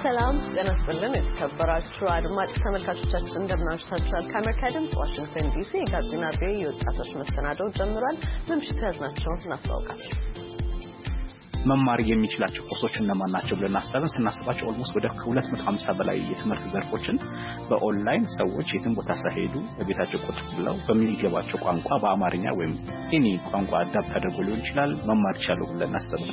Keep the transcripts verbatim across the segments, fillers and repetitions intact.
ሰላም ጤና ይስጥልን የተከበራችሁ አድማጭ ተመልካቾቻችን እንደምናችኋል ከአሜሪካ ድምጽ ዋሽንግተን ዲሲ የጋዜና ቤ የወጣቶች መሰናዶው ጀምሯል ለምሽቱ ያዝናቸውን እናስተዋውቃችሁ መማር የሚችላቸው ኮርሶች እነማን ናቸው ብለን አስበን ስናስባቸው ኦልሞስት ወደ ሁለት መቶ ሃምሳ በላይ የትምህርት ዘርፎችን በኦንላይን ሰዎች የትም ቦታ ሳይሄዱ በቤታቸው ቁጭ ብለው በሚገባቸው ቋንቋ በአማርኛ ወይም ኤኒ ቋንቋ አዳፕት አድርጎ ሊሆን ይችላል መማር ይችላል ብለን አስበን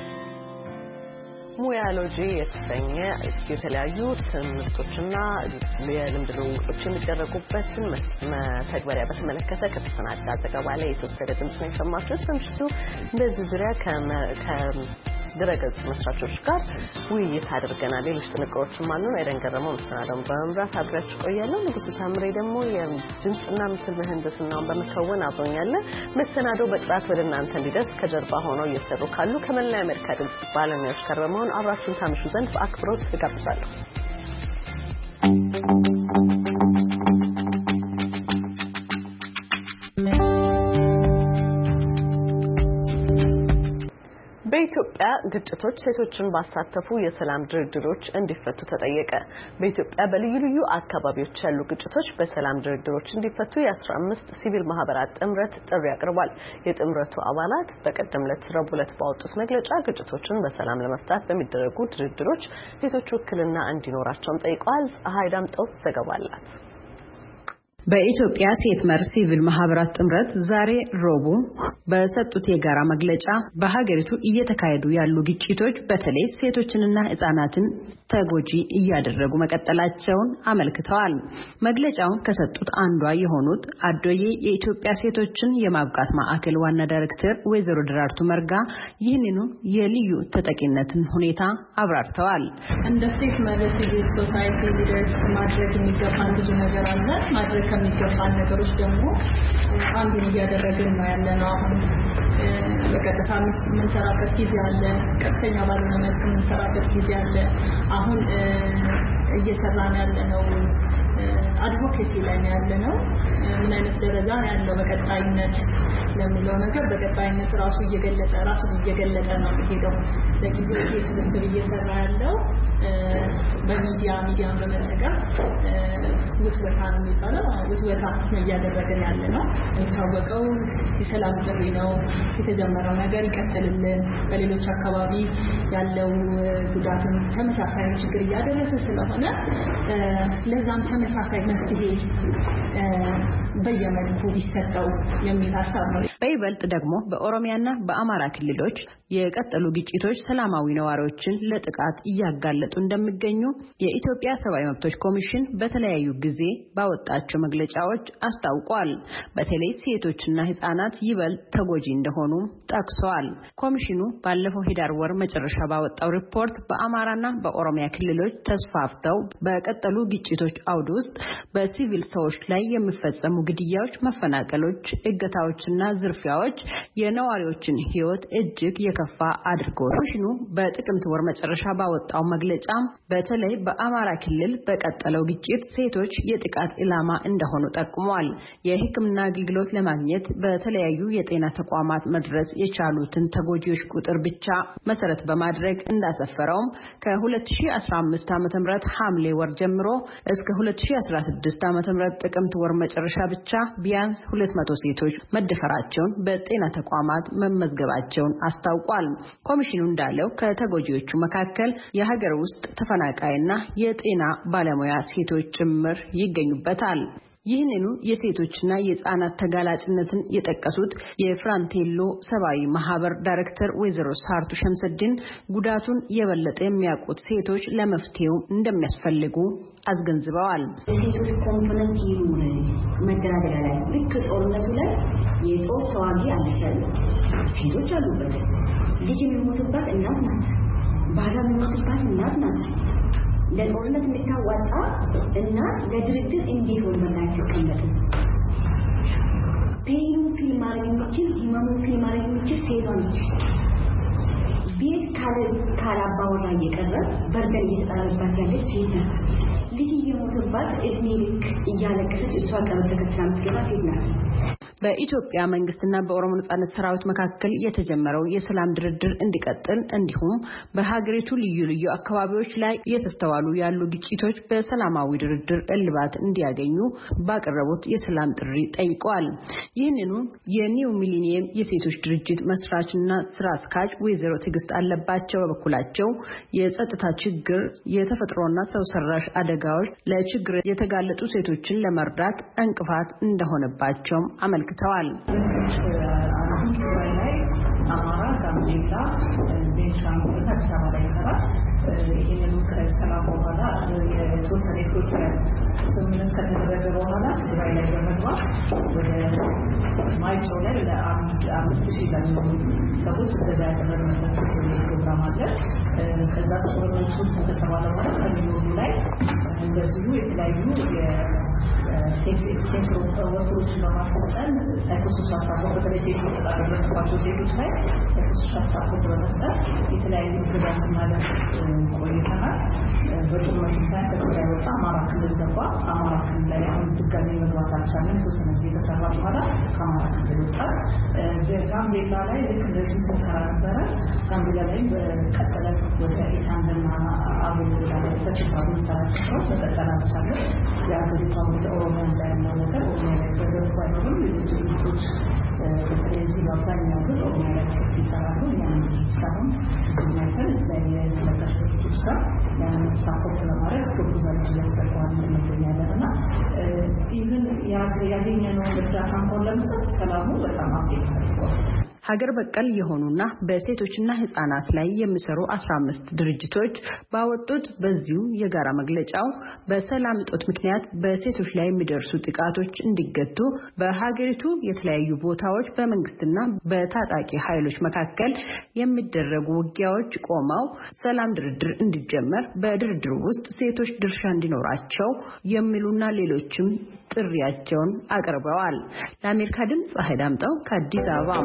ሙያሎጂ የተሰኘ የተለያዩ ትምህርቶችና የልምድ ልውውጦች የሚደረጉበትን መተግበሪያ በተመለከተ ከተሰናዳ ዘገባ ላይ የተወሰደ ድምጽ ነው የሰማችሁት። በምሽቱ በዚህ ዙሪያ ከድረገጽ መስራቾች ጋር ውይይት አድርገናል። ሌሎች ጥንቅሮችም አሉ። አይደን ገረመው መሰናዶውን በመምራት አብራችሁ ቆያለሁ። ንጉስ ታምሬ ደግሞ የድምጽና ምስል ምህንድስናውን በመከወን አብሮኛል። መሰናዶው በጥራት ወደ እናንተ እንዲደርስ ከጀርባ ሆነው እየሰሩ ካሉ ከመላው አሜሪካ ድምጽ ባለሙያዎች ጋር በመሆን አብራችሁን ታምሹ ዘንድ በአክብሮት እጋብዛለሁ። በኢትዮጵያ ግጭቶች ሴቶችን ባሳተፉ የሰላም ድርድሮች እንዲፈቱ ተጠየቀ። በኢትዮጵያ በልዩ ልዩ አካባቢዎች ያሉ ግጭቶች በሰላም ድርድሮች እንዲፈቱ የአስራ አምስት ሲቪል ማህበራት ጥምረት ጥሪ አቅርቧል። የጥምረቱ አባላት በቀደም ዕለት ረቡዕ ዕለት ባወጡት መግለጫ ግጭቶችን በሰላም ለመፍታት በሚደረጉ ድርድሮች ሴቶች ውክልና እንዲኖራቸውም ጠይቀዋል። ፀሐይ ዳምጠው ዘገባ አላት። በኢትዮጵያ ሴት መር ሲቪል ማህበራት ጥምረት ዛሬ ረቡዕ በሰጡት የጋራ መግለጫ በሀገሪቱ እየተካሄዱ ያሉ ግጭቶች በተለይ ሴቶችንና ህፃናትን ተጎጂ እያደረጉ መቀጠላቸውን አመልክተዋል። መግለጫውን ከሰጡት አንዷ የሆኑት አዶዬ የኢትዮጵያ ሴቶችን የማብቃት ማዕከል ዋና ዳይሬክተር ወይዘሮ ደራርቱ መርጋ ይህንኑ የልዩ ተጠቂነትን ሁኔታ አብራርተዋል። እንደ ሴት መር ሲቪል ሶሳይቲ ሊደርስ ማድረግ የሚገባን ብዙ ነገር አለ። ማድረግ ከሚገባን ነገሮች ደግሞ አንዱን እያደረግን ነው ያለነው። አሁን በቀጥታ የምንሰራበት ጊዜ አለ፣ ቀጥተኛ ባልሆነ መልኩ የምንሰራበት ጊዜ አለ። አሁን እየሰራን ያለነው አድቮኬሲ ላይ ነው ያለነው። ምን አይነት ደረጃ ያለው በቀጣይነት ለሚለው ነገር በቀጣይነት ራሱ እየገለጸ ራሱ እየገለጸ ነው የሚሄደው። ለጊዜው ስብስብ እየሰራ ያለው በሚዲያ ሚዲያን በመጠቀም ውትወታ ነው የሚባለው ውትወታ ነው እያደረገን ያለ ነው። የታወቀው የሰላም ጥሪ ነው። የተጀመረው ነገር ይቀጥልልን። በሌሎች አካባቢ ያለው ጉዳትም ተመሳሳይ ችግር እያደረሰ ስለሆነ ለዛም ተመሳሳይ መፍትሄ በየመልኩ ቢሰጠው የሚል ሀሳብ ነው። በይበልጥ ደግሞ በኦሮሚያና በአማራ ክልሎች የቀጠሉ ግጭቶች ሰላማዊ ነዋሪዎችን ለጥቃት እያጋለጡ እንደሚገኙ የኢትዮጵያ ሰብአዊ መብቶች ኮሚሽን በተለያዩ ጊዜ ባወጣቸው መግለጫዎች አስታውቋል። በተለይ ሴቶችና ህፃናት ይበልጥ ተጎጂ እንደሆኑ ጠቅሰዋል። ኮሚሽኑ ባለፈው ሂዳር ወር መጨረሻ ባወጣው ሪፖርት በአማራና በኦሮሚያ ክልሎች ተስፋፍተው በቀጠሉ ግጭቶች አውድ ውስጥ በሲቪል ሰዎች ላይ የሚፈጸሙ ግድያዎች፣ መፈናቀሎች፣ እገታዎችና ዝርፊያዎች የነዋሪዎችን ህይወት እጅግ የከፋ አድርገዋል። ኮሚሽኑ በጥቅምት ወር መጨረሻ ባወጣው መግለጫ በተለይ በአማራ ክልል በቀጠለው ግጭት ሴቶች የጥቃት ኢላማ እንደሆኑ ጠቁሟል። የሕክምና አገልግሎት ለማግኘት በተለያዩ የጤና ተቋማት መድረስ የቻሉትን ተጎጂዎች ቁጥር ብቻ መሰረት በማድረግ እንዳሰፈረውም ከ2015 ዓ.ም ሐምሌ ወር ጀምሮ እስከ ሁለት ሺህ አስራ ስድስት ዓ.ም ጥቅምት ወር መጨረሻ ብቻ ቢያንስ ሁለት መቶ ሴቶች መደፈራቸውን በጤና ተቋማት መመዝገባቸውን አስታውቋል። ኮሚሽኑ እንዳለው ከተጎጂዎቹ መካከል የሀገር ውስጥ ተፈናቃይና የጤና ባለሙያ ሴቶች ጭምር ይገኙበታል። ይህንኑ የሴቶችና የህፃናት ተጋላጭነትን የጠቀሱት የፍራንቴሎ ሰብአዊ ማህበር ዳይሬክተር ወይዘሮ ሳርቱ ሸምሰድን ጉዳቱን የበለጠ የሚያውቁት ሴቶች ለመፍትሄው እንደሚያስፈልጉ አስገንዝበዋል። ሴቶች ኮምፖነንት ይኑር መደራደሪያ ላይ ልክ ጦርነቱ ላይ የጦር ተዋጊ አለቻለ ሴቶች አሉበት። ልጅ የሚሞትባት እናት ናት። ባላ የሚሞትባት እናት ናት። ለጦርነት እንድታዋጣ እናት ለድርድር እንዲሆን መናቸው ከመጡ ፔኑ ፊልም ማረግኝችል ህመሙ ፊልም ማረግኝችል ሴቶች ቤት ካለ ካላባወራ እየቀረ በርደን እየተጣለባት ያለች ሴት ናት። ልጅ እየሞተባት እድሜ ልክ እያለቀሰች እሷ ቀበቶ ተከትላ የምትገባ ሴት ናት። በኢትዮጵያ መንግስትና በኦሮሞ ነጻነት ሰራዊት መካከል የተጀመረው የሰላም ድርድር እንዲቀጥል እንዲሁም በሀገሪቱ ልዩ ልዩ አካባቢዎች ላይ እየተስተዋሉ ያሉ ግጭቶች በሰላማዊ ድርድር እልባት እንዲያገኙ ባቀረቡት የሰላም ጥሪ ጠይቀዋል። ይህንኑ የኒው ሚሊኒየም የሴቶች ድርጅት መስራችና ስራ አስኪያጅ ወይዘሮ ትግስት አለባቸው በበኩላቸው የጸጥታ ችግር፣ የተፈጥሮና ሰው ሰራሽ አደጋዎች ለችግር የተጋለጡ ሴቶችን ለመርዳት እንቅፋት እንደሆነባቸው አመልክተዋል። አሁን ትግራይ ላይ አማራ፣ ጋምቤላ፣ ቤንሻንጉል እና አዲስ አበባ ላይ ይሰራል። ይህንን ከሰላም በኋላ የተወሰነ ፕሮጀክት ስምምነት ከተደረገ በኋላ ትግራይ ላይ በመግባት ወደ ማይሶ ላይ ለአምስት ሺህ ለሚሆኑ ሰዎች እገዛ ያደረግንበት ፕሮግራም አለ። ከዛ ጦርነቱ ከተባለ በኋላ ከሚኖሩ ላይ እንደዚሁ የተለያዩ ቴክስ ኤክስቼንጅ ወርኮችን በማስቀጠል ሳይኮሶሻል ሳፖርት በተለይ ሴቶች ተጠቅመባቸው ሴቶች ላይ ሳይኮሶሻል ሳፖርት በመስጠት የተለያዩ ድጋፍ ስናደርግ ቆይተናል። በጦርነቱ ምክንያት ከትግራይ ወጣ አማራ ክልል ገባ። አማራ ክልል ላይ አሁን ድጋሚ መግባት አልቻለም። የተወሰነ ጊዜ ከሰራ በኋላ ከአማራ ክልል ወጣ። ጋምቤላ ላይ ልክ እንደዚሁ ስንሰራ ነበረ። ጋምቤላ ላይ በቀጠለ ወደ ኢታንና አሁን ወደ ሰጭታው ሰራቸው በቀጠለ አልቻለም። የአገሪቷ ወደ ኦሮሚያ ላይ ያለው ነገር ኦሮሚያ ላይ በደረስ ባይሆንም ሌሎች ድርጅቶች በተለይዚህ በአብዛኛው ግን ኦሮሚያ ላይ ይሰራሉ። ያን ሳይሆን ችግርናይተን የተለያየ ተለቃሽ ድርጅቶች ጋር ያንን ሳፖርት ለማድረግ ፕሮፖዛሎች እያስገባን እንገኛለን እና ኢቭን ያገኘነውን እርዳታ እንኳን ለመስጠት ሰላሙ በጣም አፌክት አድርጓል። ሀገር በቀል የሆኑና በሴቶችና ህፃናት ላይ የሚሰሩ አስራ አምስት ድርጅቶች ባወጡት በዚሁ የጋራ መግለጫው በሰላም እጦት ምክንያት በሴቶች ላይ የሚደርሱ ጥቃቶች እንዲገቱ በሀገሪቱ የተለያዩ ቦታዎች በመንግስትና በታጣቂ ኃይሎች መካከል የሚደረጉ ውጊያዎች ቆመው ሰላም ድርድር እንዲጀመር በድርድሩ ውስጥ ሴቶች ድርሻ እንዲኖራቸው የሚሉና ሌሎችም ጥሪያቸውን አቅርበዋል። ለአሜሪካ ድምጽ ፀሐይ ዳምጠው ከአዲስ አበባ።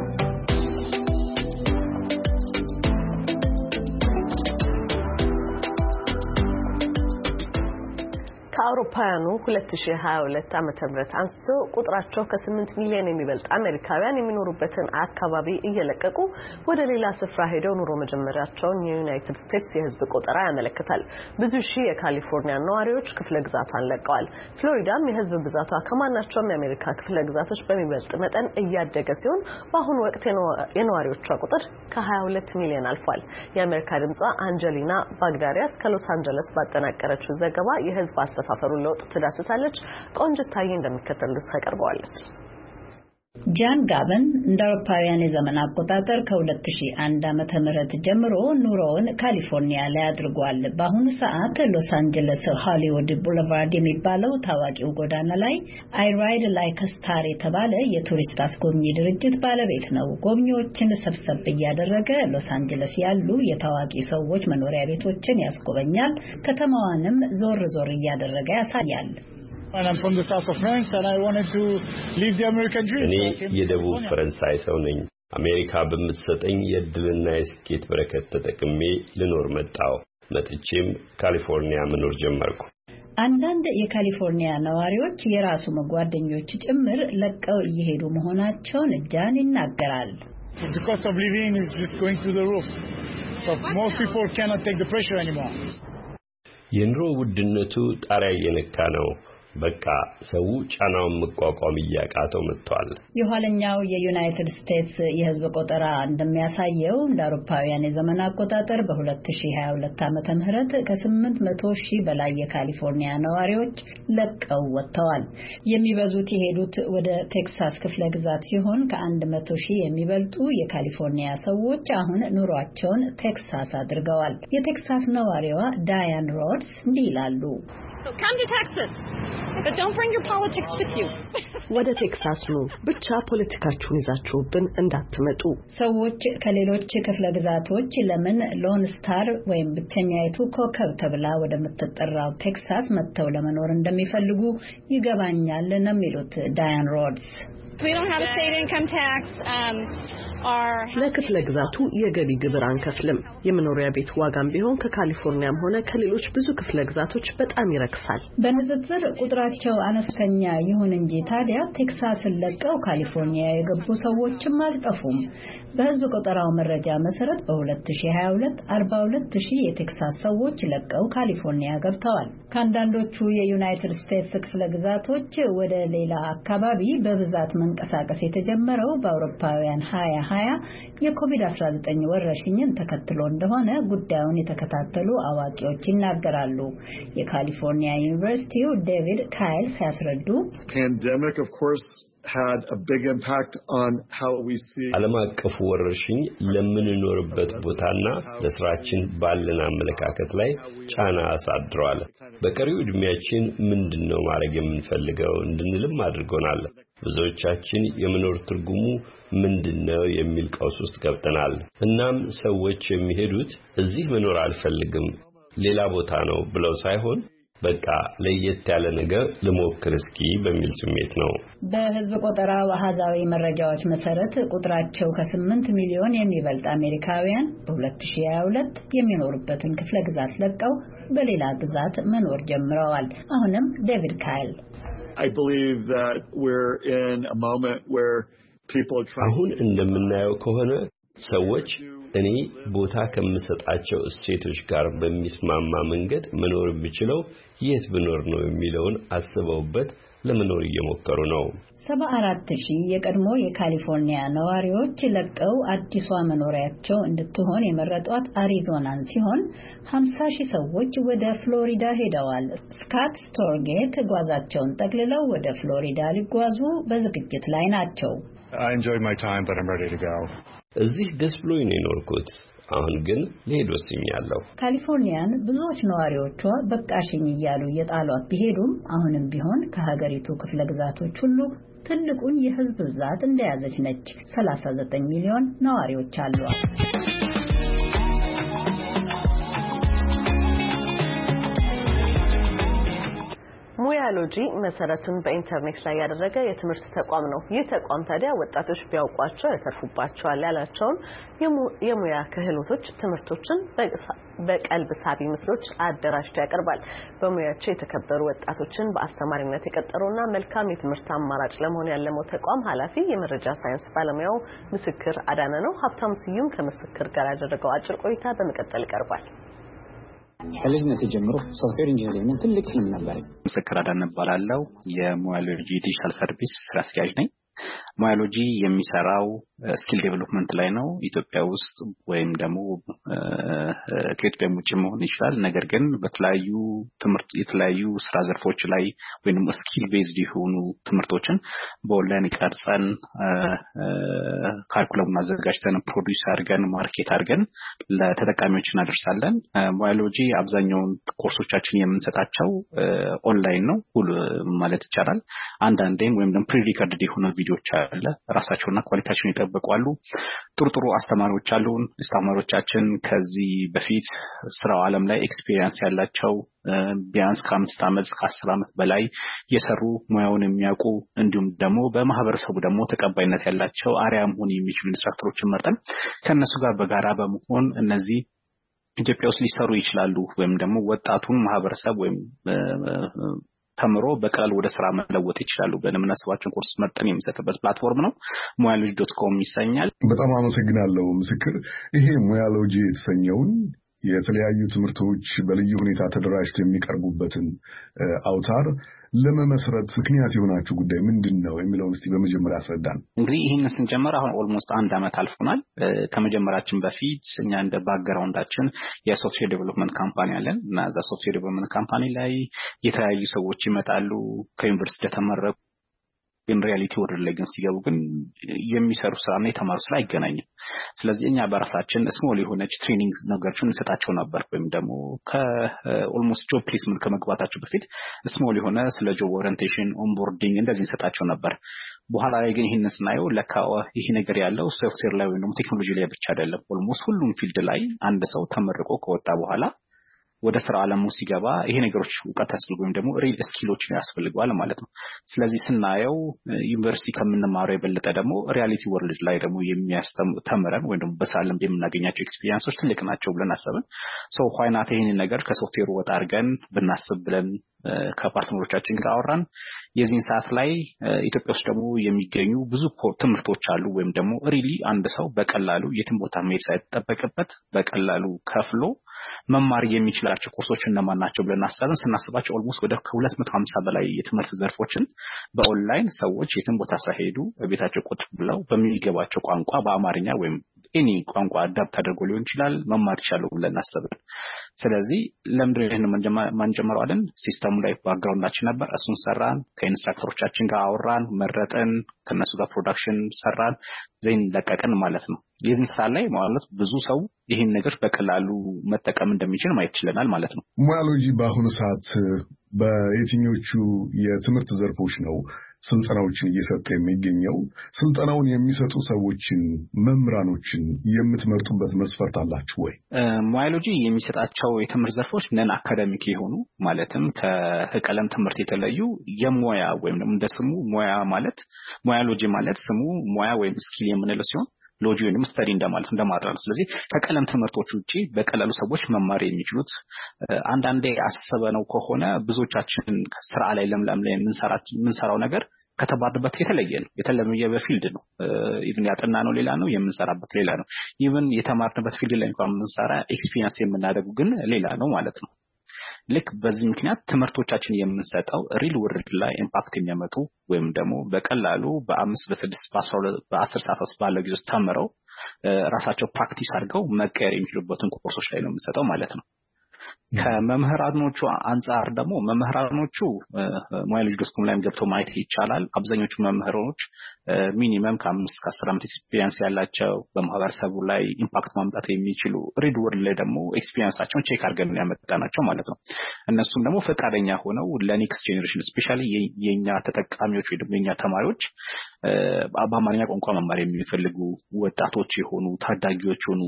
ከአውሮፓውያኑ ሁለት ሺህ ሃያ ሁለት ዓመተ ምህረት አንስቶ ቁጥራቸው ከስምንት ሚሊዮን የሚበልጥ አሜሪካውያን የሚኖሩበትን አካባቢ እየለቀቁ ወደ ሌላ ስፍራ ሄደው ኑሮ መጀመሪያቸውን የዩናይትድ ስቴትስ የህዝብ ቆጠራ ያመለክታል። ብዙ ሺህ የካሊፎርኒያ ነዋሪዎች ክፍለ ግዛቷን ለቀዋል። ፍሎሪዳም የህዝብ ብዛቷ ከማናቸውም የአሜሪካ ክፍለ ግዛቶች በሚበልጥ መጠን እያደገ ሲሆን በአሁኑ ወቅት የነዋሪዎቿ ቁጥር ከሃያ ሁለት ሚሊዮን አልፏል። የአሜሪካ ድምጿ አንጀሊና ባግዳሪያስ ከሎስ አንጀለስ ባጠናቀረችው ዘገባ የህዝብ አስተፋፈሩን ለውጥ ትዳስሳለች። ቆንጅታዬ እንደሚከተሉት ታቀርበዋለች። ጃን ጋቨን እንደ አውሮፓውያን የዘመን አቆጣጠር ከሁለት ሺህ አንድ ዓመተ ምህረት ጀምሮ ኑሮውን ካሊፎርኒያ ላይ አድርጓል። በአሁኑ ሰዓት ሎስ አንጀለስ ሆሊውድ ቡልቫርድ የሚባለው ታዋቂው ጎዳና ላይ አይ ራይድ ላይክ ስታር የተባለ የቱሪስት አስጎብኚ ድርጅት ባለቤት ነው። ጎብኚዎችን ሰብሰብ እያደረገ ሎስ አንጀለስ ያሉ የታዋቂ ሰዎች መኖሪያ ቤቶችን ያስጎበኛል። ከተማዋንም ዞር ዞር እያደረገ ያሳያል። And I'm from the south of France and I wanted to live the American dream. እኔ የደቡብ ፈረንሳይ ሰው ነኝ። አሜሪካ በምትሰጠኝ የእድልና የስኬት በረከት ተጠቅሜ ልኖር መጣሁ። መጥቼም ካሊፎርኒያ መኖር ጀመርኩ። አንዳንድ የካሊፎርኒያ ነዋሪዎች የራሱ ጓደኞች ጭምር ለቀው እየሄዱ መሆናቸውን ጃን ይናገራል። The cost of living is just going through the roof. So most people cannot take the pressure anymore. የኑሮ ውድነቱ ጣሪያ እየነካ ነው። በቃ ሰው ጫናውን መቋቋም ያቃተው መጥቷል። የኋለኛው የዩናይትድ ስቴትስ የህዝብ ቆጠራ እንደሚያሳየው እንደ አውሮፓውያን የዘመን አቆጣጠር በሁለት ሺህ ሃያ ሁለት ዓመተ ምህረት ከስምንት መቶ ሺህ በላይ የካሊፎርኒያ ነዋሪዎች ለቀው ወጥተዋል። የሚበዙት የሄዱት ወደ ቴክሳስ ክፍለ ግዛት ሲሆን ከአንድ መቶ ሺህ የሚበልጡ የካሊፎርኒያ ሰዎች አሁን ኑሯቸውን ቴክሳስ አድርገዋል። የቴክሳስ ነዋሪዋ ዳያን ሮድስ እንዲህ ይላሉ። Come to Texas, but don't bring your politics with you. ወደ ቴክሳስ ኑ፣ ብቻ ፖለቲካችሁን ይዛችሁብን እንዳትመጡ። ሰዎች ከሌሎች ክፍለ ግዛቶች ለምን ሎን ስታር ወይም ብቸኛይቱ ኮከብ ተብላ ወደምትጠራው ቴክሳስ መጥተው ለመኖር እንደሚፈልጉ ይገባኛል ነው የሚሉት ዳያን ሮድስ። We don't have a state income tax. Um, ለክፍለ ግዛቱ የገቢ ግብር አንከፍልም። የመኖሪያ ቤት ዋጋም ቢሆን ከካሊፎርኒያም ሆነ ከሌሎች ብዙ ክፍለ ግዛቶች በጣም ይረክሳል። በንጽጽር ቁጥራቸው አነስተኛ ይሁን እንጂ ታዲያ ቴክሳስን ለቀው ካሊፎርኒያ የገቡ ሰዎችም አልጠፉም። በሕዝብ ቆጠራው መረጃ መሰረት በ2022 አርባ ሁለት ሺህ የቴክሳስ ሰዎች ለቀው ካሊፎርኒያ ገብተዋል። ከአንዳንዶቹ የዩናይትድ ስቴትስ ክፍለ ግዛቶች ወደ ሌላ አካባቢ በብዛት መንቀሳቀስ የተጀመረው በአውሮፓውያን ሀያ ሀያ የኮቪድ አስራ ዘጠኝ ወረርሽኝን ተከትሎ እንደሆነ ጉዳዩን የተከታተሉ አዋቂዎች ይናገራሉ። የካሊፎርኒያ ዩኒቨርሲቲው ዴቪድ ካይል ሲያስረዱ pandemic of course had a big impact on how we see ዓለም አቀፉ ወረርሽኝ ለምንኖርበት ቦታና ለስራችን ባለን አመለካከት ላይ ጫና አሳድሯል። በቀሪው እድሜያችን ምንድነው ማድረግ የምንፈልገው እንድንልም አድርጎናል። ብዙዎቻችን የመኖር ትርጉሙ ምንድነው የሚል ቀውስ ውስጥ ገብተናል። እናም ሰዎች የሚሄዱት እዚህ መኖር አልፈልግም ሌላ ቦታ ነው ብለው ሳይሆን በቃ ለየት ያለ ነገር ልሞክር እስኪ በሚል ስሜት ነው። በሕዝብ ቆጠራው አሃዛዊ መረጃዎች መሰረት ቁጥራቸው ከስምንት ሚሊዮን የሚበልጥ አሜሪካውያን በ2022 የሚኖሩበትን ክፍለ ግዛት ለቀው በሌላ ግዛት መኖር ጀምረዋል። አሁንም ዴቪድ ካይል I believe that we're in a moment where people are trying አሁን እንደምናየው ከሆነ ሰዎች እኔ ቦታ ከምሰጣቸው እሴቶች ጋር በሚስማማ መንገድ መኖር የሚችለው የት ብኖር ነው የሚለውን አስበውበት ለመኖር እየሞከሩ ነው። ሰባ አራት ሺህ የቀድሞ የካሊፎርኒያ ነዋሪዎች ለቀው አዲሷ መኖሪያቸው እንድትሆን የመረጧት አሪዞናን ሲሆን ሃምሳ ሺህ ሰዎች ወደ ፍሎሪዳ ሄደዋል። ስካት ስቶርጌት ጓዛቸውን ጠቅልለው ወደ ፍሎሪዳ ሊጓዙ በዝግጅት ላይ ናቸው። I enjoyed my time but I'm ready to go. እዚህ ደስ ብሎኝ ነው የኖርኩት። አሁን ግን ልሄድ ወስኛለሁ። ካሊፎርኒያን ብዙዎች ነዋሪዎቿ በቃሽኝ እያሉ የጣሏት ቢሄዱም አሁንም ቢሆን ከሀገሪቱ ክፍለ ግዛቶች ሁሉ ትልቁን የሕዝብ ብዛት እንደያዘች ነች። ሰላሳ ዘጠኝ ሚሊዮን ነዋሪዎች አሏት። ሙያሎጂ መሰረቱን በኢንተርኔት ላይ ያደረገ የትምህርት ተቋም ነው። ይህ ተቋም ታዲያ ወጣቶች ቢያውቋቸው ያተርፉባቸዋል ያላቸውን የሙያ ክህሎቶች ትምህርቶችን በቀልብ ሳቢ ምስሎች አደራጅቶ ያቀርባል። በሙያቸው የተከበሩ ወጣቶችን በአስተማሪነት የቀጠሩና መልካም የትምህርት አማራጭ ለመሆን ያለመው ተቋም ኃላፊ የመረጃ ሳይንስ ባለሙያው ምስክር አዳነ ነው። ሀብታም ስዩም ከምስክር ጋር ያደረገው አጭር ቆይታ በመቀጠል ይቀርባል። ከልጅነት ጀምሮ ሶፍትዌር ኢንጂነሪንግ ነው ትልቅ ህልም ነበር። ምስክር አዳነ እባላለሁ። የሙያሎጂ ዲጂታል ሰርቪስ ስራ አስኪያጅ ነኝ። ሙያሎጂ የሚሰራው ስኪል ዴቨሎፕመንት ላይ ነው። ኢትዮጵያ ውስጥ ወይም ደግሞ ከኢትዮጵያ ውጭ መሆን ይችላል። ነገር ግን በተለያዩ ትምህርት የተለያዩ ስራ ዘርፎች ላይ ወይንም ስኪል ቤዝድ የሆኑ ትምህርቶችን በኦንላይን ቀርጸን ካሪኩለም አዘጋጅተን ፕሮዲዩስ አድርገን ማርኬት አድርገን ለተጠቃሚዎች እናደርሳለን። ሙያሎጂ አብዛኛውን ኮርሶቻችን የምንሰጣቸው ኦንላይን ነው ሁሉ ማለት ይቻላል። አንዳንዴም ወይም ደግሞ ፕሪሪከርድድ የሆኑ ቪዲዮዎች አለ ራሳቸውና ኳሊቲያቸውን ይጠብቃሉ። ጥሩ ጥሩ አስተማሪዎች አሉን። አስተማሪዎቻችን ከዚህ በፊት ስራው ዓለም ላይ ኤክስፒሪየንስ ያላቸው ቢያንስ ከአምስት ዓመት ከአስር ዓመት በላይ የሰሩ ሙያውን የሚያውቁ እንዲሁም ደግሞ በማህበረሰቡ ደግሞ ተቀባይነት ያላቸው አሪያ መሆን የሚችሉ ኢንስትራክተሮችን መርጠን ከነሱ ጋር በጋራ በመሆን እነዚህ ኢትዮጵያ ውስጥ ሊሰሩ ይችላሉ ወይም ደግሞ ወጣቱን ማህበረሰብ ወይም ተምሮ በቀላል ወደ ስራ መለወጥ ይችላሉ ብለን የምናስባቸውን ኮርስ መርጠን የሚሰጥበት ፕላትፎርም ነው። ሙያሎጂ ዶት ኮም ይሰኛል። በጣም አመሰግናለሁ ምስክር። ይሄ ሙያሎጂ የተሰኘውን የተለያዩ ትምህርቶች በልዩ ሁኔታ ተደራጅተው የሚቀርቡበትን አውታር ለመመስረት ምክንያት የሆናችሁ ጉዳይ ምንድነው የሚለውን እስቲ በመጀመሪያ አስረዳን። እንግዲህ ይሄን ስንጀምር አሁን ኦልሞስት አንድ አመት አልፎናል። ከመጀመራችን በፊት እኛ እንደ ባክግራውንዳችን የሶፍትዌር ዴቨሎፕመንት ካምፓኒ አለን እና እዛ ሶፍትዌር ዴቨሎፕመንት ካምፓኒ ላይ የተለያዩ ሰዎች ይመጣሉ ከዩኒቨርሲቲ ተመረቁ ግን ሪያሊቲ ወርድ ላይ ግን ሲገቡ ግን የሚሰሩ ስራና የተማሩ ስራ አይገናኝም። ስለዚህ እኛ በራሳችን ስሞል የሆነች ትሬኒንግ ነገሮችን እንሰጣቸው ነበር ወይም ደግሞ ከኦልሞስት ጆብ ፕሌስመንት ከመግባታቸው በፊት ስሞል የሆነ ስለ ጆብ ኦሪየንቴሽን ኦንቦርዲንግ እንደዚህ እንሰጣቸው ነበር። በኋላ ላይ ግን ይሄን ስናየው ለካ ይሄ ነገር ያለው ሶፍትዌር ላይ ወይም ቴክኖሎጂ ላይ ብቻ አይደለም። ኦልሞስት ሁሉም ፊልድ ላይ አንድ ሰው ተመርቆ ከወጣ በኋላ ወደ ስራ ዓለሙ ሲገባ ይሄ ነገሮች ዕውቀት ያስፈልጉ ወይም ደግሞ ሪል ስኪሎች ያስፈልጋል ማለት ነው። ስለዚህ ስናየው ዩኒቨርሲቲ ከምንማረው የበለጠ ደግሞ ሪያሊቲ ወርልድ ላይ ደግሞ የሚያስተምረን ወይም ደግሞ በሳለም የምናገኛቸው ኤክስፒሪየንሶች ትልቅ ናቸው ብለን አሰብን። ሶ ዋይናት ይሄንን ነገር ከሶፍትዌሩ ወጣ አድርገን ብናስብ ብለን ከፓርትነሮቻችን ጋር አወራን። የዚህን ሰዓት ላይ ኢትዮጵያ ውስጥ ደግሞ የሚገኙ ብዙ ትምህርቶች አሉ ወይም ደግሞ ሪሊ አንድ ሰው በቀላሉ የትም ቦታ መሄድ ሳይጠበቅበት በቀላሉ ከፍሎ መማር የሚችላቸው ኮርሶች እነማን ናቸው ብለን አሰብን። ስናስባቸው ኦልሞስት ወደ ሁለት መቶ ሃምሳ በላይ የትምህርት ዘርፎችን በኦንላይን ሰዎች የትም ቦታ ሳይሄዱ በቤታቸው ቁጭ ብለው በሚገባቸው ቋንቋ በአማርኛ ወይም ኤኒ ቋንቋ አዳፕት አድርጎ ሊሆን ይችላል መማር ይችላሉ ብለን አሰብን። ስለዚህ ለምንድነው ይሄን ማንጀመረው አለን። ሲስተሙ ላይ ባክግራውንዳችን ነበር፣ እሱን ሰራን፣ ከኢንስትራክተሮቻችን ጋር አወራን፣ መረጠን፣ ከነሱ ጋር ፕሮዳክሽን ሰራን፣ ዘይን ለቀቀን ማለት ነው። የዚህ ሰዓት ላይ ማለት ብዙ ሰው ይሄን ነገር በቀላሉ መጠቀም እንደሚችል ማየት ይችላል ማለት ነው። ሙያሎጂ በአሁኑ ሰዓት በየትኞቹ የትምህርት ዘርፎች ነው ስልጠናዎችን እየሰጠ የሚገኘው? ስልጠናውን የሚሰጡ ሰዎችን መምህራኖችን የምትመርጡበት መስፈርት አላችሁ ወይ? ሙያሎጂ የሚሰጣቸው የትምህርት ዘርፎች ነን አካዳሚክ የሆኑ ማለትም ከቀለም ትምህርት የተለዩ የሙያ ወይም ደግሞ እንደ ስሙ ሙያ ማለት ሙያሎጂ ማለት ስሙ ሙያ ወይም ስኪል የምንለው ሲሆን ሎጂ ወይም ስተዲ እንደማለት እንደማጥራት ነው። ስለዚህ ከቀለም ትምህርቶች ውጪ በቀላሉ ሰዎች መማር የሚችሉት አንዳንዴ አሰበነው ከሆነ ብዙዎቻችን ስራ ላይ ለምለም ላይ የምንሰራው ነገር ከተባረበት የተለየ ነው። የተለየ በፊልድ ነው። ኢቭን ያጠናነው ሌላ ነው፣ የምንሰራበት ሌላ ነው። ኢቭን የተማርንበት ፊልድ ላይ እንኳን የምንሰራ ኤክስፒሪየንስ የምናደርገው ግን ሌላ ነው ማለት ነው። ልክ በዚህ ምክንያት ትምህርቶቻችን የምንሰጠው ሪል ወርልድ ላይ ኢምፓክት የሚያመጡ ወይም ደግሞ በቀላሉ በአምስት በስድስት በአስር ሰዓት ውስጥ ባለው ጊዜ ተምረው ራሳቸው ፕራክቲስ አድርገው መቀየር የሚችሉበትን ኮርሶች ላይ ነው የምንሰጠው ማለት ነው። ከመምህራኖቹ አንፃር ደግሞ መምህራኖቹ ሙያሎጂ ዶት ኮም ላይ ገብተው ማየት ይቻላል። አብዛኞቹ መምህራኖች ሚኒመም ከአምስት እስከ አስር ዓመት ኤክስፒሪየንስ ያላቸው በማህበረሰቡ ላይ ኢምፓክት ማምጣት የሚችሉ ሪድ ወርልድ ላይ ደግሞ ኤክስፒሪየንሳቸውን ቼክ አድርገን ያመጣናቸው ማለት ነው። እነሱም ደግሞ ፈቃደኛ ሆነው ለኔክስት ጄኔሬሽን ስፔሻሊ የኛ ተጠቃሚዎች ወይ ደግሞ የኛ ተማሪዎች በአማርኛ ቋንቋ መማር የሚፈልጉ ወጣቶች የሆኑ ታዳጊዎች ሆኑ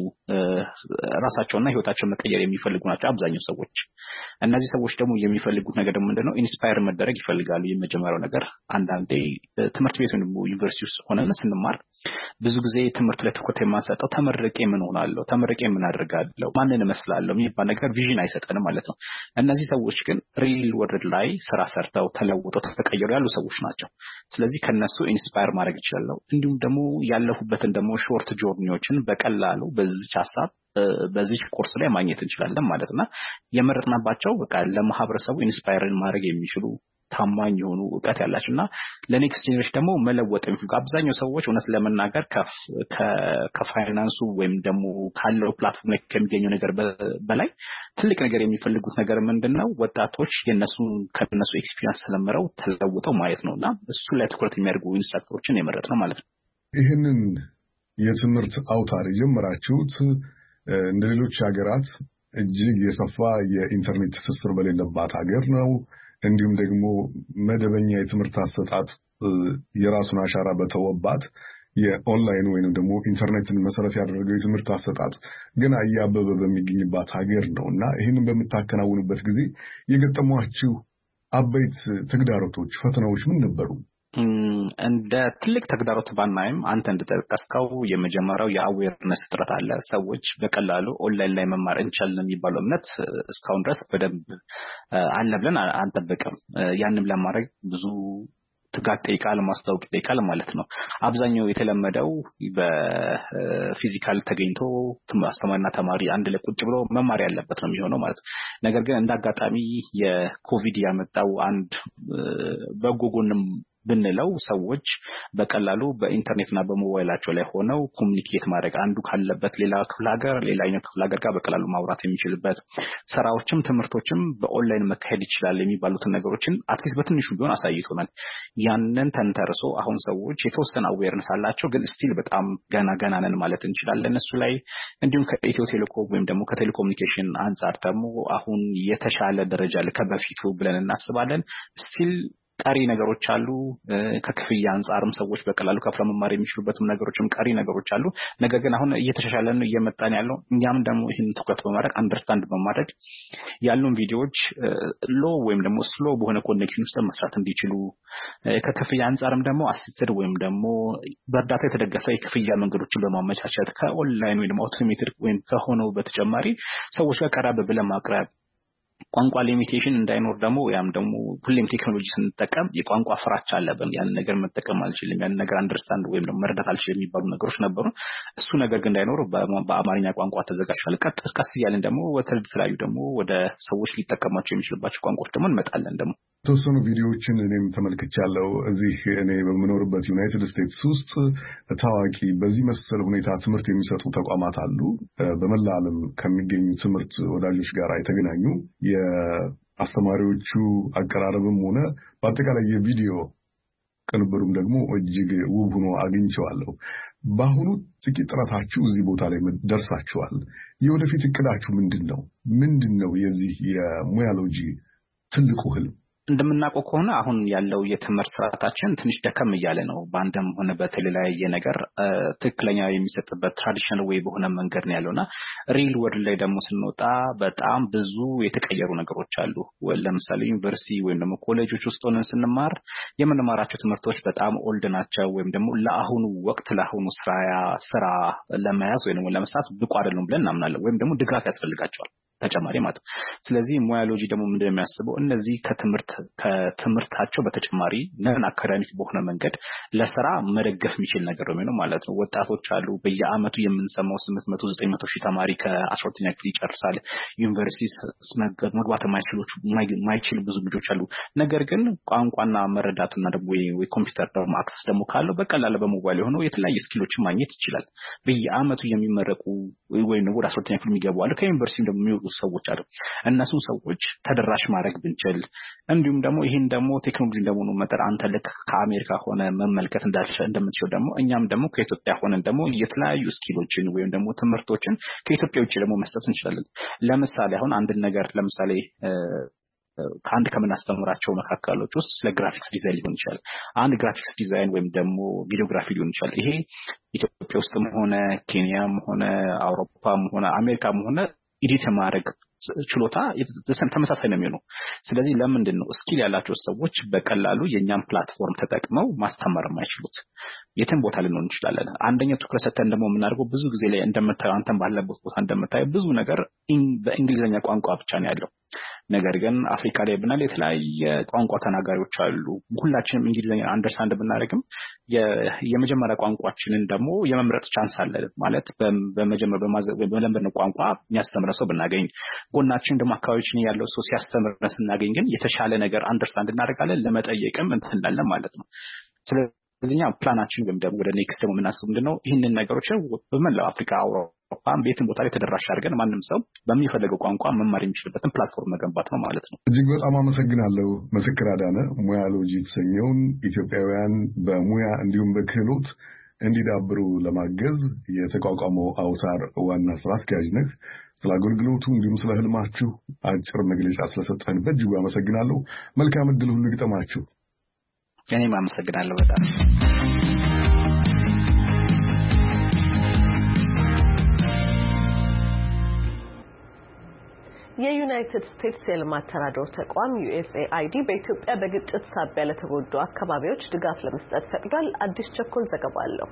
ራሳቸውና ህይወታቸውን መቀየር የሚፈልጉ ናቸው አብዛኛው ሰዎች። እነዚህ ሰዎች ደግሞ የሚፈልጉት ነገር ደግሞ ምንድነው? ኢንስፓየር መደረግ ይፈልጋሉ። የመጀመሪያው ነገር አንዳንዴ ትምህርት ቤት ወይም ዩኒቨርሲቲ ውስጥ ሆነን ስንማር ብዙ ጊዜ ትምህርት ላይ ትኩረት የማንሰጠው ተመረቄ ምን ሆናለሁ፣ ተመረቄ ምን አደርጋለሁ፣ ማንን እመስላለሁ የሚባል ነገር ቪዥን አይሰጠንም ማለት ነው። እነዚህ ሰዎች ግን ሪል ወርልድ ላይ ስራ ሰርተው ተለውጠው ተቀየሩ ያሉ ሰዎች ናቸው። ስለዚህ ከነሱ ኢንስፓየር ማድረግ ይችላል። እንዲሁም ደግሞ ያለፉበትን ደግሞ ሾርት ጆርኒዎችን በቀላሉ በዚህ ሐሳብ በዚህ ኮርስ ላይ ማግኘት እንችላለን ማለትና የመረጥናባቸው በቃ ለማህበረሰቡ ኢንስፓየር ማድረግ የሚችሉ ታማኝ የሆኑ ዕውቀት ያላቸውና ለኔክስት ጄኔሬሽን ደግሞ መለወጥ የሚፈልጉ አብዛኛው ሰዎች እውነት ለመናገር ከፋይናንሱ ወይም ደግሞ ካለው ፕላትፎርም ላይ ከሚገኘው ነገር በላይ ትልቅ ነገር የሚፈልጉት ነገር ምንድነው? ወጣቶች የነሱ ከነሱ ኤክስፒሪየንስ ስለመረው ተለውጠው ማየት ነውና እሱ ላይ ትኩረት የሚያደርጉ ኢንስትራክተሮችን የመረጥነው ማለት ነው። ይሄንን የትምህርት አውታር የጀመራችሁት እንደ ሌሎች ሀገራት እጅግ የሰፋ የኢንተርኔት ትስስር በሌለባት ሀገር ነው። እንዲሁም ደግሞ መደበኛ የትምህርት አሰጣጥ የራሱን አሻራ በተወባት የኦንላይን ወይንም ደግሞ ኢንተርኔትን መሰረት ያደረገው የትምህርት አሰጣጥ ገና እያበበ በሚገኝባት ሀገር ነውና ይህንን በምታከናውኑበት ጊዜ የገጠሟችሁ አበይት ተግዳሮቶች፣ ፈተናዎች ምን ነበሩ? እንደ ትልቅ ተግዳሮት ባናይም አንተ እንደተጠቀስከው የመጀመሪያው የአዌርነስ እጥረት አለ። ሰዎች በቀላሉ ኦንላይን ላይ መማር እንችላለን የሚባለው እምነት እስካሁን ድረስ በደንብ አለ ብለን አንጠብቅም። ያንንም ለማድረግ ብዙ ትጋት ጠይቃል፣ ማስታወቅ ጠይቃል ማለት ነው። አብዛኛው የተለመደው በፊዚካል ተገኝቶ አስተማሪና ተማሪ አንድ ላይ ቁጭ ብሎ መማር ያለበት ነው የሚሆነው ማለት ነው። ነገር ግን እንዳጋጣሚ የኮቪድ ያመጣው አንድ በጎ ጎንም ብንለው ሰዎች በቀላሉ በኢንተርኔትና በሞባይላቸው ላይ ሆነው ኮሙኒኬት ማድረግ አንዱ ካለበት ሌላ ክፍለ ሀገር ሌላኛው ክፍለ ሀገር ጋር በቀላሉ ማውራት የሚችልበት ስራዎችም ትምህርቶችም በኦንላይን መካሄድ ይችላል የሚባሉትን ነገሮችን አትሊስት በትንሹ ቢሆን አሳይቶናል። ያንን ተንተርሶ አሁን ሰዎች የተወሰነ አዌርነስ አላቸው፣ ግን ስቲል በጣም ገና ገና ነን ማለት እንችላለን እሱ ላይ። እንዲሁም ከኢትዮ ቴሌኮም ወይም ደግሞ ከቴሌኮሙኒኬሽን አንፃር ደግሞ አሁን የተሻለ ደረጃ ከበፊቱ ብለን እናስባለን። ስቲል ቀሪ ነገሮች አሉ ከክፍያ አንፃርም ሰዎች በቀላሉ ከፍለው መማር የሚችሉበትም ነገሮችም ቀሪ ነገሮች አሉ ነገር ግን አሁን እየተሻሻለ ነው እየመጣን ያለው እኛም ደግሞ ይሄን ትኩረት በማድረግ አንደርስታንድ በማድረግ ያሉን ቪዲዮዎች ሎ ወይም ደግሞ ስሎ በሆነ ኮኔክሽን ውስጥ መስራት እንዲችሉ ከክፍያ አንፃርም ደግሞ አሲስትድ ወይም ደግሞ በእርዳታ የተደገፈ የክፍያ መንገዶችን በማመቻቸት ከኦንላይን ወይም አውቶሜትድ ወይም ከሆነው በተጨማሪ ሰዎች ጋር ቀረብ ብለን ማቅረብ ቋንቋ ሊሚቴሽን እንዳይኖር ደግሞ ያም ደግሞ ሁሌም ቴክኖሎጂ ስንጠቀም የቋንቋ ፍራቻ አለብን ያን ነገር መጠቀም አልችልም ያን ነገር አንደርስታንድ ወይም ደግሞ መረዳት አልችልም የሚባሉ ነገሮች ነበሩ እሱ ነገር ግን እንዳይኖር በአማርኛ ቋንቋ ተዘጋጅቷል ቀጥታ ቀስ እያልን ደግሞ ወተልተላዩ ደግሞ ወደ ሰዎች ሊጠቀማቸው የሚችሉባቸው ቋንቋዎች ደግሞ እንመጣለን ደግሞ ተወሰኑ ቪዲዮዎችን እኔም ተመልክቻለሁ እዚህ እኔ በመኖርበት ዩናይትድ ስቴትስ ውስጥ ታዋቂ በዚህ መሰል ሁኔታ ትምህርት የሚሰጡ ተቋማት አሉ በመላ ዓለም ከሚገኙ ትምህርት ወዳጆች ጋር የተገናኙ የአስተማሪዎቹ አቀራረብም ሆነ በአጠቃላይ የቪዲዮ ቅንብሩም ደግሞ እጅግ ውብ ሆኖ አግኝቼዋለሁ በአሁኑ ጥቂት ጥረታችሁ እዚህ ቦታ ላይ ደርሳችኋል የወደፊት እቅዳችሁ ምንድነው ምንድነው የዚህ የሙያሎጂ ትልቁ ህልም እንደምናውቀው ከሆነ አሁን ያለው የትምህርት ስርዓታችን ትንሽ ደከም እያለ ነው በአንድም ሆነ በተለያየ ነገር ትክክለኛ የሚሰጥበት ትራዲሽናል ወይ በሆነ መንገድ ነው ያለውና ሪል ወርልድ ላይ ደግሞ ስንወጣ በጣም ብዙ የተቀየሩ ነገሮች አሉ ለምሳሌ ዩኒቨርሲቲ ወይም ደግሞ ኮሌጆች ውስጥ ሆነን ስንማር የምንማራቸው ትምህርቶች በጣም ኦልድ ናቸው ወይም ደግሞ ለአሁኑ ወቅት ለአሁኑ ስራ ስራ ለመያዝ ወይም ደግሞ ለመስራት ብቁ አይደሉም ብለን እናምናለን ወይም ደግሞ ድጋፍ ያስፈልጋቸዋል ተጨማሪ ማለት ስለዚህ ሙያሎጂ ደግሞ ምንድነው የሚያስበው እነዚህ ከትምህርት ከትምህርታቸው በተጨማሪ ነን አካዳሚክ በሆነ መንገድ ለስራ መደገፍ የሚችል ነገር ነው ማለት ነው ወጣቶች አሉ በየአመቱ የምንሰማው ስምንት መቶ ዘጠኝ መቶ ሺህ ተማሪ ከአስራ ሁለተኛ ክፍል ይጨርሳል ዩኒቨርሲቲ መግባት የማይችሉት ማይችል ብዙ ልጆች አሉ ነገር ግን ቋንቋና መረዳትና ደግሞ ወይ ኮምፒውተር ደግሞ አክሰስ ደግሞ ካለው በቀላሉ በሞባይል ሆኖ የተለያየ ስኪሎችን ማግኘት ይችላል በየአመቱ የሚመረቁ ወይም ወደ አስራ ሁለተኛ ክፍል የሚገቡ አሉ ከዩኒቨርሲቲ ደግሞ የሚወጡ ሰዎች አሉ እነሱን ሰዎች ተደራሽ ማድረግ ብንችል እንዲሁም ደግሞ ይሄን ደግሞ ቴክኖሎጂ እንደሆነ መጠር አንተ ልክ ከአሜሪካ ሆነ መመልከት እንደምትችል ደግሞ እኛም ደግሞ ከኢትዮጵያ ሆነን ደግሞ የተለያዩ ስኪሎችን ወይም ደግሞ ትምህርቶችን ከኢትዮጵያ ውጪ ደግሞ መስጠት እንችላለን ለምሳሌ አሁን አንድ ነገር ለምሳሌ ከአንድ ከምናስተምራቸው መካከሎች ውስጥ ስለ ግራፊክስ ዲዛይን ሊሆን ይችላል አንድ ግራፊክስ ዲዛይን ወይም ደግሞ ቪዲዮግራፊ ሊሆን ይችላል ይሄ ኢትዮጵያ ውስጥም ሆነ ኬንያም ሆነ አውሮፓም ሆነ አሜሪካም ሆነ ኢዲት ማድረግ ችሎታ ተመሳሳይ ነው የሚሆነው ስለዚህ ለምንድን ነው ስኪል ያላቸው ሰዎች በቀላሉ የኛን ፕላትፎርም ተጠቅመው ማስተማር የማይችሉት የትም ቦታ ልንሆን እንችላለን አንደኛው ትኩረት ሰጥተን ደግሞ የምናደርገው ብዙ ጊዜ ላይ እንደምታየው አንተም ባለበት ቦታ እንደምታየው ብዙ ነገር በእንግሊዘኛ ቋንቋ ብቻ ነው ያለው ነገር ግን አፍሪካ ላይ ብናል የተለያየ ቋንቋ ተናጋሪዎች አሉ ሁላችንም እንግሊዘኛ አንደርስታንድ ብናደርግም የመጀመሪያ ቋንቋችንን ደግሞ የመምረጥ ቻንስ አለ ማለት በመጀመሪያ በማዘብ በመለመድ ቋንቋ የሚያስተምረው ሰው ብናገኝ ጎናችን ደግሞ አካባቢችን ያለው ሰው ሲያስተምረን ስናገኝ ግን የተሻለ ነገር አንደርስታንድ እናደርጋለን ለመጠየቅም እንትን እንላለን ማለት ነው ስለዚህኛ ፕላናችን ወይም ደግሞ ወደ ኔክስት ደግሞ የምናስበው ምንድነው ይህንን ነገሮች በመላው አፍሪካ አውሮፓ ቤትን ቦታ ላይ ተደራሽ አድርገን ማንም ሰው በሚፈልገው ቋንቋ መማር የሚችልበትን ፕላትፎርም መገንባት ነው ማለት ነው እጅግ በጣም አመሰግናለሁ ምስክር አዳነ ሙያሎጂ የተሰኘውን ኢትዮጵያውያን በሙያ እንዲሁም በክህሎት እንዲዳብሩ ለማገዝ የተቋቋመው አውታር ዋና ስራ አስኪያጅ ነህ ስለ አገልግሎቱ እንዲሁም ስለ ህልማችሁ አጭር መግለጫ ስለሰጠን በእጅጉ አመሰግናለሁ መልካም ዕድል ሁሉ ይግጠማችሁ እኔም አመሰግናለሁ በጣም የዩናይትድ ስቴትስ የልማት ተራድኦ ተቋም ዩኤስኤአይዲ በኢትዮጵያ በግጭት ሳቢያ ለተጎዱ አካባቢዎች ድጋፍ ለመስጠት ፈቅዷል አዲስ ቸኮል ዘገባ አለው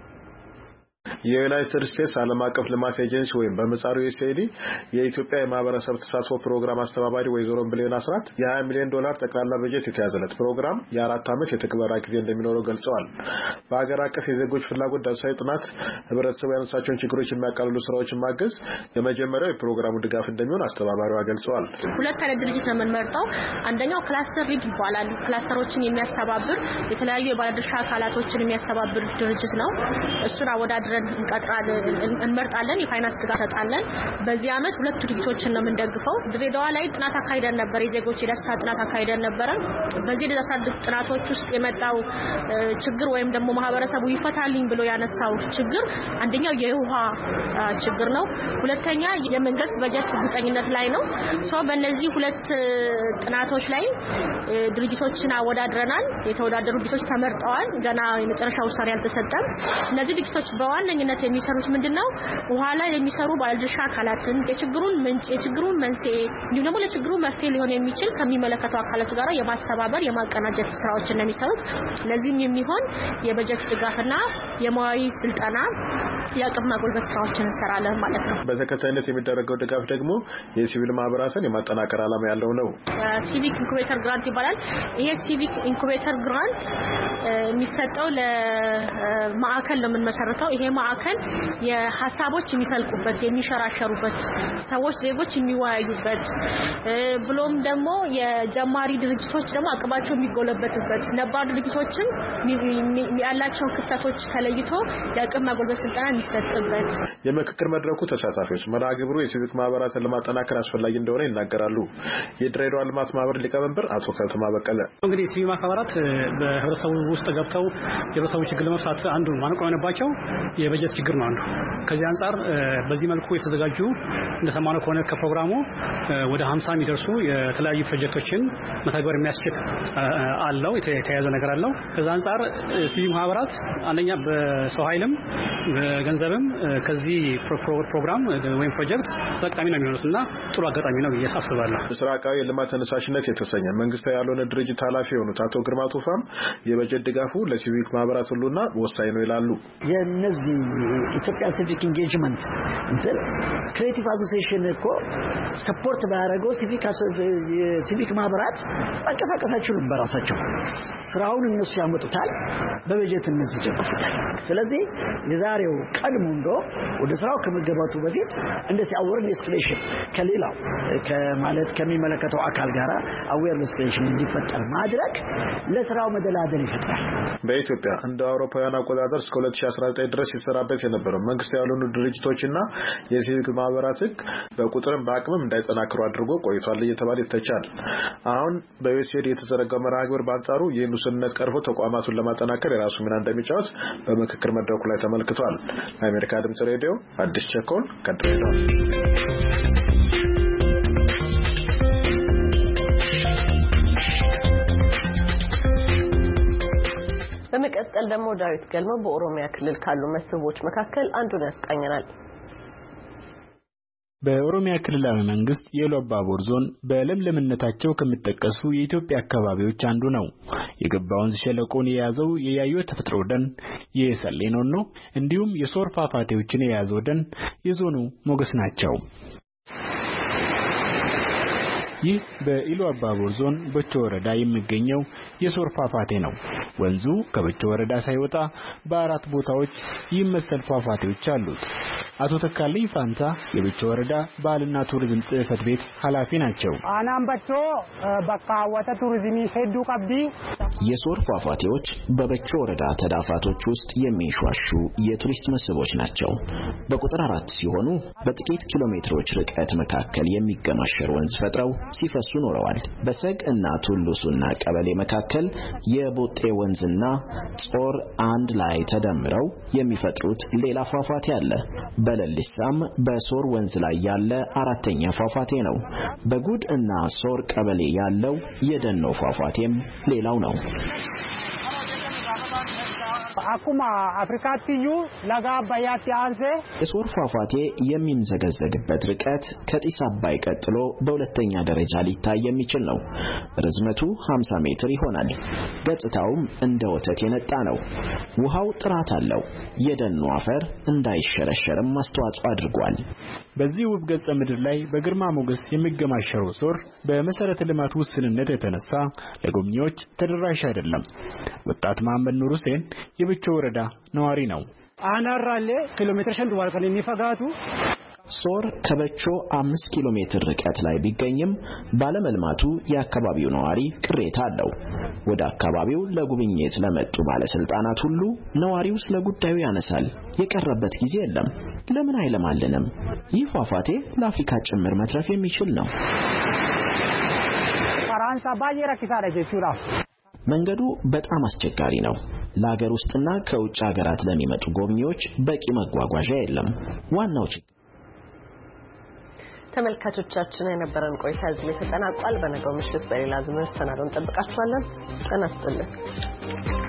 የዩናይትድ ስቴትስ ዓለም አቀፍ ልማት ኤጀንሲ ወይም በመጻሩ ዩኤስኤአይዲ የኢትዮጵያ የማህበረሰብ ተሳትፎ ፕሮግራም አስተባባሪ ወይዘሮ ብሌን አስራት የ20 ሚሊዮን ዶላር ጠቅላላ በጀት የተያዘለት ፕሮግራም የአራት ዓመት የትግበራ ጊዜ እንደሚኖረው ገልጸዋል። በአገር አቀፍ የዜጎች ፍላጎት ዳሳዊ ጥናት ህብረተሰቡ ያነሳቸውን ችግሮች የሚያቃልሉ ስራዎችን ማገዝ የመጀመሪያው የፕሮግራሙ ድጋፍ እንደሚሆን አስተባባሪዋ ገልጸዋል። ሁለት አይነት ድርጅት ነው የምንመርጠው። አንደኛው ክላስተር ሊድ ይባላል። ክላስተሮችን የሚያስተባብር የተለያዩ የባለድርሻ አካላቶችን የሚያስተባብር ድርጅት ነው። እሱን አወዳድረን እንቀጥራለን እንመርጣለን የፋይናንስ ድጋፍ ሰጣለን በዚህ አመት ሁለት ድርጅቶችን ነው የምንደግፈው ድሬዳዋ ላይ ጥናት አካሂደን ነበር የዜጎች የደስታ ጥናት አካሂደን ነበር በዚህ ደስታ ጥናቶች ውስጥ የመጣው ችግር ወይም ደግሞ ማህበረሰቡ ይፈታልኝ ብሎ ያነሳው ችግር አንደኛው የውሃ ችግር ነው ሁለተኛ የመንግስት በጀት ግልጽነት ላይ ነው ሶ በእነዚህ ሁለት ጥናቶች ላይ ድርጅቶችን አወዳድረናል የተወዳደሩ ድርጅቶች ተመርጠዋል ገና የመጨረሻው ውሳኔ አልተሰጠም እነዚህ ድርጅቶች በዋነኝነት የሚሰሩት ምንድነው ውሃ ላይ የሚሰሩ ባለድርሻ አካላትን የችግሩን ምንጭ የችግሩን መንስኤ እንዲሁም ደግሞ ለችግሩ መፍትሄ ሊሆን የሚችል ከሚመለከቱ አካላት ጋር የማስተባበር የማቀናጀት ስራዎችን ነው የሚሰሩት ለዚህም የሚሆን የበጀት ድጋፍና የሙያዊ ስልጠና የአቅም ማጎልበት ስራዎችን እንሰራለን ማለት ነው በተከታይነት የሚደረገው ድጋፍ ደግሞ የሲቪል ማህበራትን የማጠናከር ዓላማ ያለው ነው ሲቪክ ኢንኩቤተር ግራንት ይባላል ይሄ ሲቪክ ኢንኩቤተር ግራንት የሚሰጠው ለማዕከል ነው የምንመሰርተው ይሄ ማዕከል የሐሳቦች የሚፈልቁበት የሚሸራሸሩበት ሰዎች ዜጎች የሚወያዩበት ብሎም ደግሞ የጀማሪ ድርጅቶች ደግሞ አቅማቸው የሚጎለበትበት ነባር ድርጅቶችም ያላቸው ክፍተቶች ተለይቶ የአቅም ማጎልበት ስልጠና የሚሰጥበት የምክክር መድረኩ ተሳታፊዎች መርሃ ግብሩ የሲቪክ ማህበራትን ለማጠናከር አስፈላጊ እንደሆነ ይናገራሉ የድሬዳዋ ልማት ማህበር ሊቀመንበር አቶ ከተማ በቀለ እንግዲህ ሲቪክ ማህበራት በህብረተሰቡ ውስጥ ገብተው የህብረተሰቡ ችግር ለመፍታት አንዱ ማነቆ የሆነባቸው የበጀት ችግር ነው አንዱ ከዚህ አንፃር በዚህ መልኩ የተዘጋጁ እንደሰማነው ከሆነ ከፕሮግራሙ ወደ ሃምሳ የሚደርሱ የተለያዩ ፕሮጀክቶችን መተግበር የሚያስችል አለው የተያያዘ ነገር አለው ከዛ አንፃር ሲቪክ ማህበራት አንደኛ በሰው ኃይልም በገንዘብም ከዚህ ፕሮግራም ወይም ፕሮጀክት ተጠቃሚ ነው የሚሆኑትና ጥሩ አጋጣሚ ነው እያሳስባለሁ ምስራቃዊ የልማት ተነሳሽነት የተሰኘ መንግስታዊ ያልሆነ ድርጅት ኃላፊ የሆኑት አቶ ግርማ ቱፋም የበጀት ድጋፉ ለሲቪክ ማህበራት ሁሉና ወሳኝ ነው ይላሉ የነዚህ ኢትዮጵያ ሲቪክ ኢንጌጅመንት እንት ክሬቲቭ አሶሲዬሽን እኮ ሰፖርት ባያደርገው ሲቪክ ሲቪክ ማህበራት አንቀሳቀሳቸው በራሳቸው ስራውን እነሱ ያመጡታል በበጀት እነሱ ይጀምሩታል ስለዚህ የዛሬው ቀድሞ እንዶ ወደ ስራው ከመገባቱ በፊት እንደዚህ አዌርነስ ክሬሽን ከሌላው ከማለት ከሚመለከተው አካል ጋራ አዌርነስ ክሬሽን እንዲፈጠር ማድረግ ለስራው መደላደል ይፈጥራል በኢትዮጵያ እንደ አውሮፓውያን አቆጣጠር እስከ ሁለት ሺህ አስራ ዘጠኝ ድረስ ይሰራበት የነበረው መንግስታዊ ያልሆኑ ድርጅቶችና የሲቪክ ማህበራት በቁጥርም በአቅምም እንዳይጠናከሩ አድርጎ ቆይቷል እየተባለ ይተቻል አሁን በዩኤስኤድ የተዘረጋው መርሃ ግብር በአንጻሩ ይህን ውስንነት ቀርፎ ተቋማቱን ለማጠናከር የራሱ ሚና እንደሚጫወት በምክክር መድረኩ ላይ ተመልክቷል የአሜሪካ ድምጽ ሬዲዮ አዲስ ቸኮል ከድሬዳዋ በመቀጠል ደግሞ ዳዊት ገልሞ በኦሮሚያ ክልል ካሉ መስህቦች መካከል አንዱን ያስቃኘናል በኦሮሚያ ክልላዊ መንግስት የኢሉ አባቦር ዞን በለምለምነታቸው ከሚጠቀሱ የኢትዮጵያ አካባቢዎች አንዱ ነው የገባ ወንዝ ሸለቆን የያዘው የያዩ ተፈጥሮ ደን የሰሌኖኖ እንዲሁም የሶር ፏፏቴዎችን የያዘው ደን የዞኑ ሞገስ ናቸው ይህ በኢሉ አባቦር ዞን በቾ ወረዳ የሚገኘው የሶር ፏፏቴ ነው ወንዙ ከበቾ ወረዳ ሳይወጣ በአራት ቦታዎች ይመሰል ፏፏቴዎች አሉት አቶ ተካልኝ ፋንታ የበቾ ወረዳ ባህልና ቱሪዝም ጽሕፈት ቤት ኃላፊ ናቸው አናም በቾ በቃ ወተ ቱሪዝም ሄዱ ቀብዲ የሶር ፏፏቴዎች በበቾ ወረዳ ተዳፋቶች ውስጥ የሚንሿሹ የቱሪስት መስህቦች ናቸው በቁጥር አራት ሲሆኑ በጥቂት ኪሎ ሜትሮች ርቀት መካከል የሚገማሸር ወንዝ ፈጥረው ሲፈሱ ኖረዋል በሰግ እና ቱሉሱና ቀበሌ መካከል የቦጤ ወንዝና ጾር አንድ ላይ ተደምረው የሚፈጥሩት ሌላ ፏፏቴ አለ በለልሳም በሶር ወንዝ ላይ ያለ አራተኛ ፏፏቴ ነው በጉድ እና ሶር ቀበሌ ያለው የደኖ ፏፏቴም ሌላው ነው አኩማ አፍሪካቲዩ ለጋ አባያት ያንሰ የሶር ፏፏቴ የሚምዘገዘግበት ርቀት ከጢስ አባይ ቀጥሎ በሁለተኛ ደረጃ ሊታይ የሚችል ነው ርዝመቱ ሃምሳ ሜትር ይሆናል ገጽታውም እንደ ወተት የነጣ ነው ውሃው ጥራት አለው የደኑ አፈር እንዳይሸረሸርም አስተዋጽኦ አድርጓል በዚህ ውብ ገጸ ምድር ላይ በግርማ ሞገስ የሚገማሸረው ሶር በመሰረተ ልማት ውስንነት የተነሳ ለጎብኚዎች ተደራሽ አይደለም ወጣት መሐመድ ኑር ሁሴን የበቾ ወረዳ ነዋሪ ነው አናራሌ ኪሎ ሜትር ሸንዱ ዋልከን የሚፈጋቱ ሶር ከበቾ አምስት ኪሎ ሜትር ርቀት ላይ ቢገኝም ባለመልማቱ የአካባቢው ነዋሪ ቅሬታ አለው። ወደ አካባቢው ለጉብኝት ለመጡ ባለስልጣናት ሁሉ ነዋሪው ስለ ጉዳዩ ያነሳል። የቀረበት ጊዜ የለም። ለምን አይለማልንም? ይህ ፏፏቴ ለአፍሪካ ጭምር መትረፍ የሚችል ነው። ፈራንሳ ባየራ ኪሳራ ጀቹራ መንገዱ በጣም አስቸጋሪ ነው። ለሀገር ውስጥና ከውጭ ሀገራት ለሚመጡ ጎብኚዎች በቂ መጓጓዣ የለም። ዋናው ችግር ተመልካቾቻችን የነበረን ቆይታ እዚህ ላይ ተጠናቋል። በነገው ምሽት በሌላ ዝግጅት ተናግረን እንጠብቃችኋለን። ጤና ይስጥልኝ።